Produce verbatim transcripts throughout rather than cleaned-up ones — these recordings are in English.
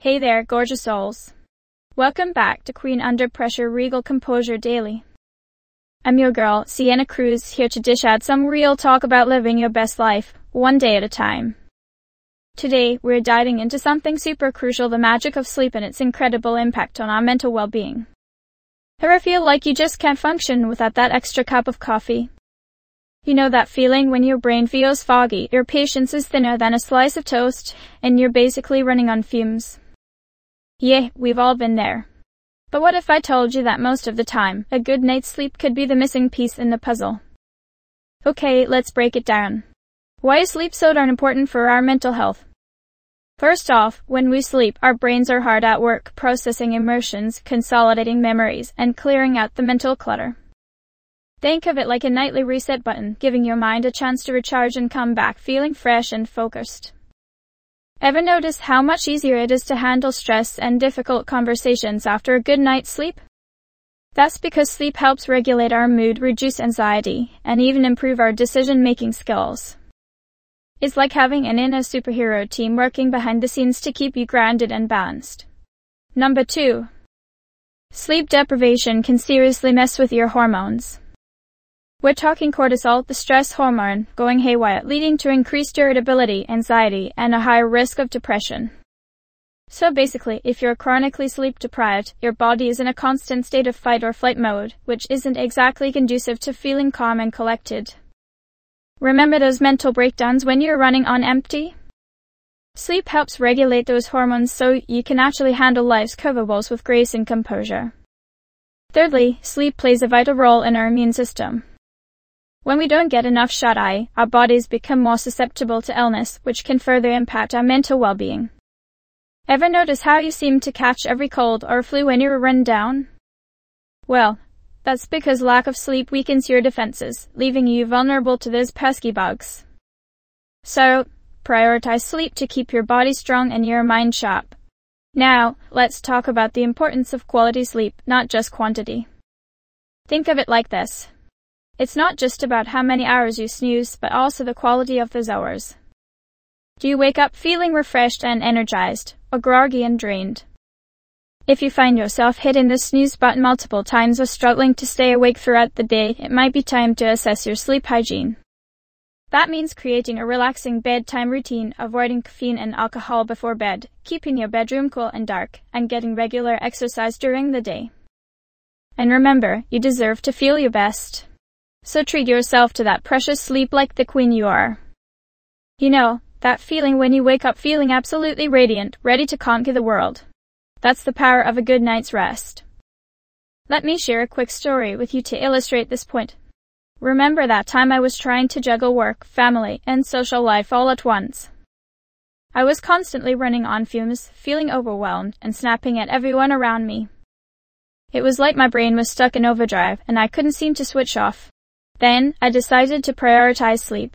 Hey there, gorgeous souls. Welcome back to Queen Under Pressure Regal Composure Daily. I'm your girl, Sienna Cruz, here to dish out some real talk about living your best life, one day at a time. Today, we're diving into something super crucial, the magic of sleep and its incredible impact on our mental well-being. Ever feel like you just can't function without that extra cup of coffee? You know that feeling when your brain feels foggy, your patience is thinner than a slice of toast, and you're basically running on fumes? Yeah, we've all been there. But what if I told you that most of the time, a good night's sleep could be the missing piece in the puzzle? Okay, let's break it down. Why is sleep so darn important for our mental health? First off, when we sleep, our brains are hard at work processing emotions, consolidating memories, and clearing out the mental clutter. Think of it like a nightly reset button, giving your mind a chance to recharge and come back feeling fresh and focused. Ever notice how much easier it is to handle stress and difficult conversations after a good night's sleep? That's because sleep helps regulate our mood, reduce anxiety, and even improve our decision-making skills. It's like having an inner superhero team working behind the scenes to keep you grounded and balanced. Number two. Sleep deprivation can seriously mess with your hormones. We're talking cortisol, the stress hormone, going haywire, leading to increased irritability, anxiety, and a higher risk of depression. So basically, if you're chronically sleep deprived, your body is in a constant state of fight or flight mode, which isn't exactly conducive to feeling calm and collected. Remember those mental breakdowns when you're running on empty? Sleep helps regulate those hormones so you can actually handle life's curveballs with grace and composure. Thirdly, sleep plays a vital role in our immune system. When we don't get enough shut-eye, our bodies become more susceptible to illness, which can further impact our mental well-being. Ever notice how you seem to catch every cold or flu when you're run down? Well, that's because lack of sleep weakens your defenses, leaving you vulnerable to those pesky bugs. So, prioritize sleep to keep your body strong and your mind sharp. Now, let's talk about the importance of quality sleep, not just quantity. Think of it like this. It's not just about how many hours you snooze, but also the quality of those hours. Do you wake up feeling refreshed and energized, or groggy and drained? If you find yourself hitting the snooze button multiple times or struggling to stay awake throughout the day, it might be time to assess your sleep hygiene. That means creating a relaxing bedtime routine, avoiding caffeine and alcohol before bed, keeping your bedroom cool and dark, and getting regular exercise during the day. And remember, you deserve to feel your best. So treat yourself to that precious sleep like the queen you are. You know, that feeling when you wake up feeling absolutely radiant, ready to conquer the world. That's the power of a good night's rest. Let me share a quick story with you to illustrate this point. Remember that time I was trying to juggle work, family, and social life all at once? I was constantly running on fumes, feeling overwhelmed, and snapping at everyone around me. It was like my brain was stuck in overdrive, and I couldn't seem to switch off. Then, I decided to prioritize sleep.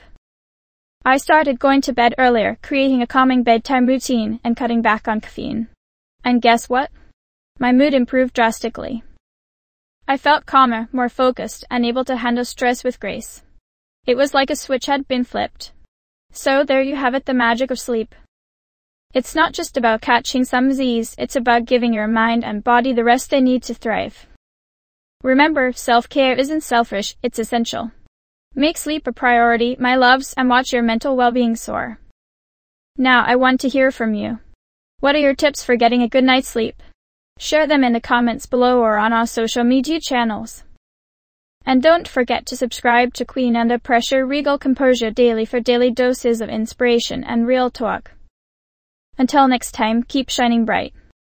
I started going to bed earlier, creating a calming bedtime routine, and cutting back on caffeine. And guess what? My mood improved drastically. I felt calmer, more focused, and able to handle stress with grace. It was like a switch had been flipped. So there you have it, the magic of sleep. It's not just about catching some Z's, it's about giving your mind and body the rest they need to thrive. Remember, self-care isn't selfish, it's essential. Make sleep a priority, my loves, and watch your mental well-being soar. Now I want to hear from you. What are your tips for getting a good night's sleep? Share them in the comments below or on our social media channels. And don't forget to subscribe to Queen Under Pressure Regal Composure Daily for daily doses of inspiration and real talk. Until next time, keep shining bright.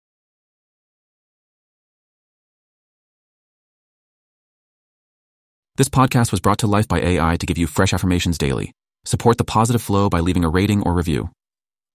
This podcast was brought to life by A I to give you fresh affirmations daily. Support the positive flow by leaving a rating or review.